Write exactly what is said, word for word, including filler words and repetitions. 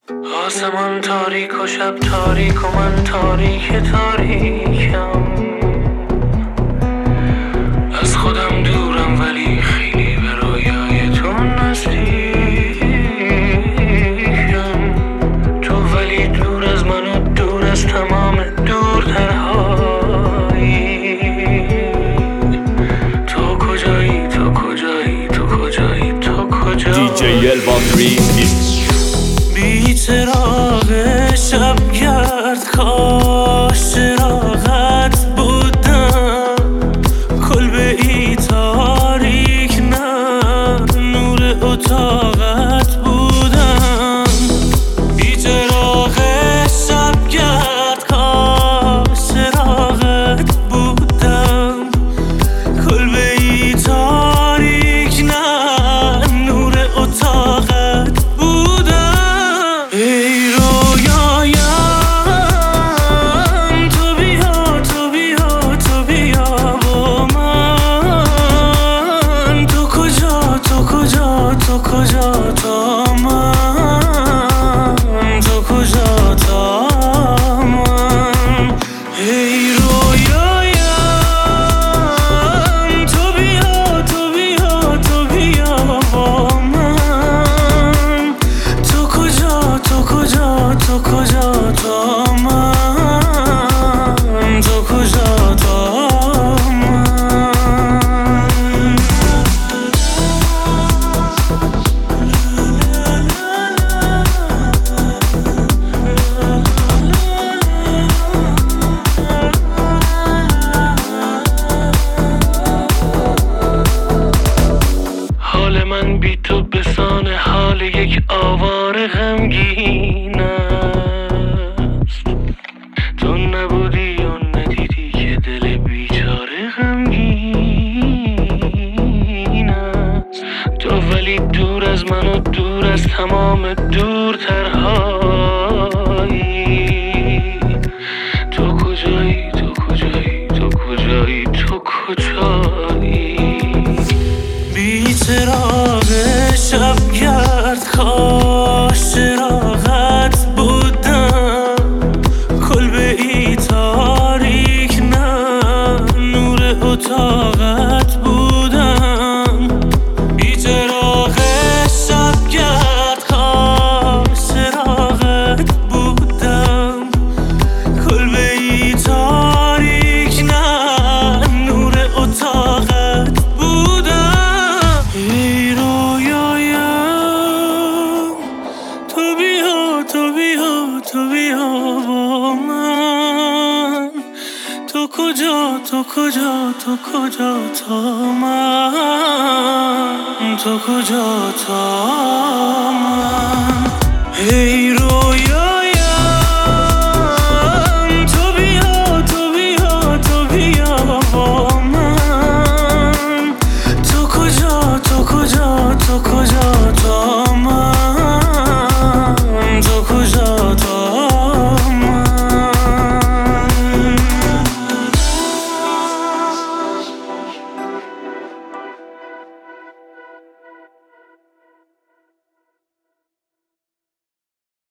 آسمان تاریک و شب تاریک و من تاریک تاریکم. از خودم دورم ولی خیلی به رویای تو نزدیکم. تو ولی دور از من و دور از تمام دورترهایی. تو کجایی تو کجایی تو کجایی تو کجایی دی جی الوان ریمیکس. بی چراغ شبگرد کاش چراغت بودم. کلبه ای تاریک نه نور اتاقت بودم. بی چراغ شبگرد کاش چراغت بودم. کلبه ای تاریک نه نور اتاقت بودم. ای رویایم تو بیا تو بیا تو بیا با من. تو کجا تو کجا تو کجا تا من. تو کجا تا من. ای رویایم تو بیا تو بیا تو بیا با من. تو کجا تو کجا تو کجا تا من. تو کجا تا من. حال من بی تو بسان حال یک آواره غمگین است. تو نبودی و ندیدی که دل بیچاره غمگین است. تو ولی دور از من و دور از تمام دورترهایی. تو کجایی تو کجایی تو کجایی تو کجایی. بی چراغ شبگرد کاش چراغت بودم. کلبه ای تاریک نه نور اتاقت بودم. بی چراغ شبگرد کاش چراغت بودم. کلبه ای تاریک نه نور اتاقت بودم. ای رویایم تو بیا تو بیا تو بیا با من. تو کجا تو کجا تو کجا تا من. تو کجا تا من. ای